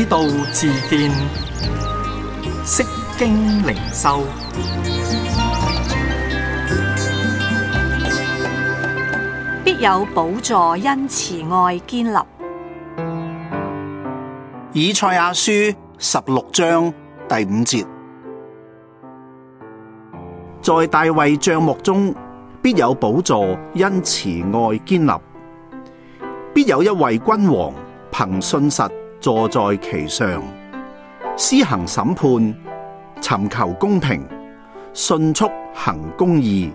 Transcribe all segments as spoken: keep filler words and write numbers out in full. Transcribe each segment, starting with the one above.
道自見，釋經靈修。 必有寶座因慈愛堅立。 以賽亞書十六章第五節，在大衛帳幕中必有寶座因慈愛堅立，必有一位君王憑信實坐在其上，施行審判，尋求公平，迅速行公義。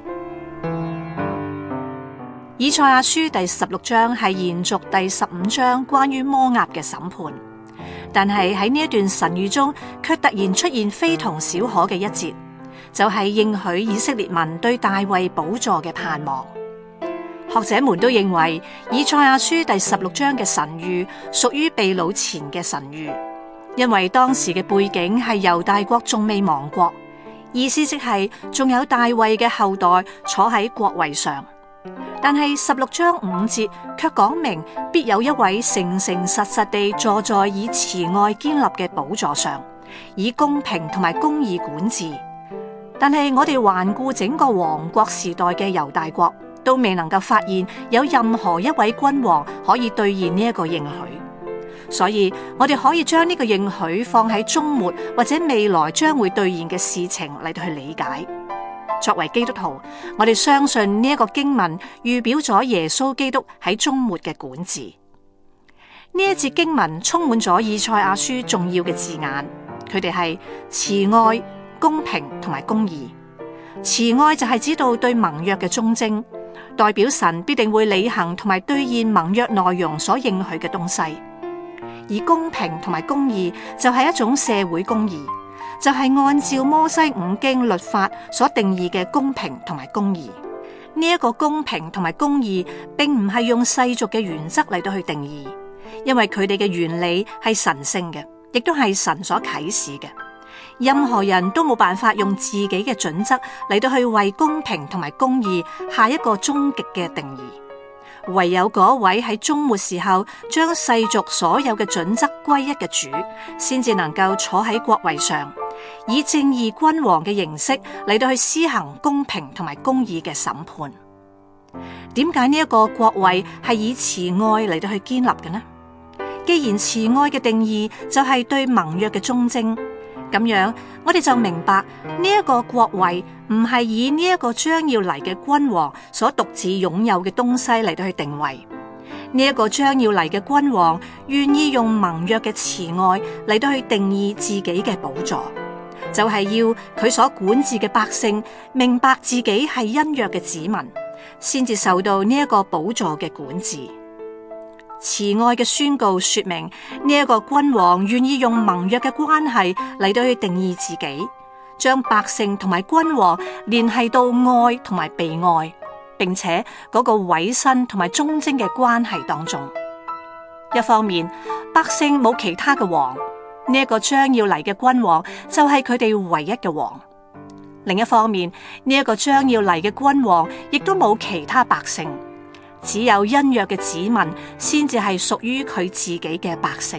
以賽亞書第十六章係延續第十五章關於摩押嘅審判，但係喺呢一段神諭中，卻突然出現非同小可嘅一節，就係應許以色列民對大衛寶座嘅盼望。學者們都認為以賽亞書第十六章嘅神諭屬於被擄前嘅神諭，因為當時嘅背景係猶大國仲未亡國，意思即係仲有大衛嘅後代坐喺國位上。但係十六章五節卻講明必有一位誠誠實實地坐在以慈愛堅立嘅寶座上，以公平同埋公義管治。但係我哋環顧整個王國時代嘅猶大國，都未能夠發現有任何一位君王可以兌現呢一個應許。所以我哋可以將呢個應許放喺終末或者未來將會兌現嘅事情嚟到去理解。作為基督徒，我哋相信呢一個經文預表咗耶穌基督喺終末嘅管治。呢一節經文充滿咗以賽亞書重要嘅字眼，佢哋係慈愛、公平同埋公義。慈愛就係指到對盟約嘅忠貞，代表神必定會履行同埋兌現盟約內容所應許嘅東西。而公平同埋公義就係一種社會公義，就係按照摩西五經律法所定義嘅公平同埋公義。呢一個公平同埋公義並唔係用世俗嘅原則嚟到去定義，因為佢哋嘅原理係神聖嘅，亦都係神所啟示嘅。任何人都冇辦法用自己嘅準則嚟到去為公平同埋公義下一個終極嘅定義。唯有嗰位喺終末時候將世俗所有嘅準則歸一嘅主，先至能夠坐喺國位上，以正義君王嘅形式嚟到去施行公平同埋公義嘅審判。點解呢一個國位係以慈愛嚟到去堅立嘅呢？既然慈愛嘅定義就係對盟約嘅忠貞，咁樣我哋就明白呢一個國位唔係以呢一個將要嚟嘅君王所獨自擁有嘅東西嚟到去定位。呢一個將要嚟嘅君王願意用盟約嘅慈愛嚟到去定義自己嘅寶座，就係要佢所管治嘅百姓明白自己係恩約嘅子民，先至受到呢一個寶座嘅管治。慈愛嘅宣告說明呢一個君王願意用盟約嘅關係嚟到去定義自己，將百姓同埋君王聯繫到愛同埋被愛，並且嗰個委身同埋忠貞嘅關係當中。一方面，百姓冇其他嘅王，呢一個將要嚟嘅君王就係佢哋唯一嘅王；另一方面，呢一個將要嚟嘅君王亦都冇其他百姓。只有恩約嘅子民先至係屬於佢自己嘅百姓。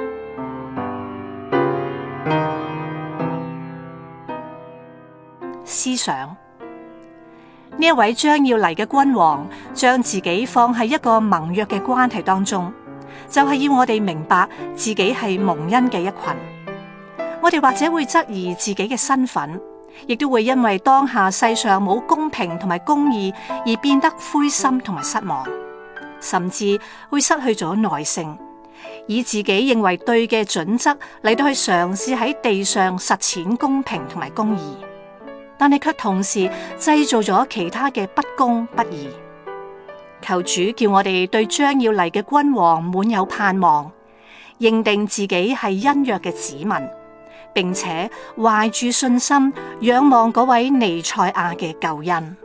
思想呢一位將要嚟嘅君王，將自己放喺一個盟約嘅關係當中，就係要我哋明白自己係蒙恩嘅一群。我哋或者會質疑自己嘅身份，亦都會因為當下世上冇公平同埋公義而變得灰心同埋失望，甚至會失去咗耐性，以自己認為對嘅準則嚟到去嘗試喺地上實踐公平同埋公義，但係卻同時製造咗其他嘅不公不義。求主叫我哋對將要嚟嘅君王滿有盼望，認定自己係恩約嘅子民，並且懷住信心仰望嗰位彌賽亞嘅救恩。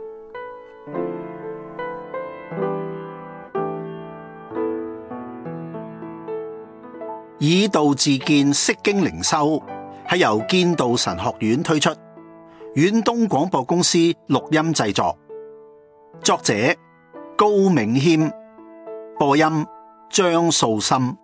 以道自見，釋經靈修係由建道神學院推出，遠東廣播公司錄音製作，作者高銘謙，播音張素心。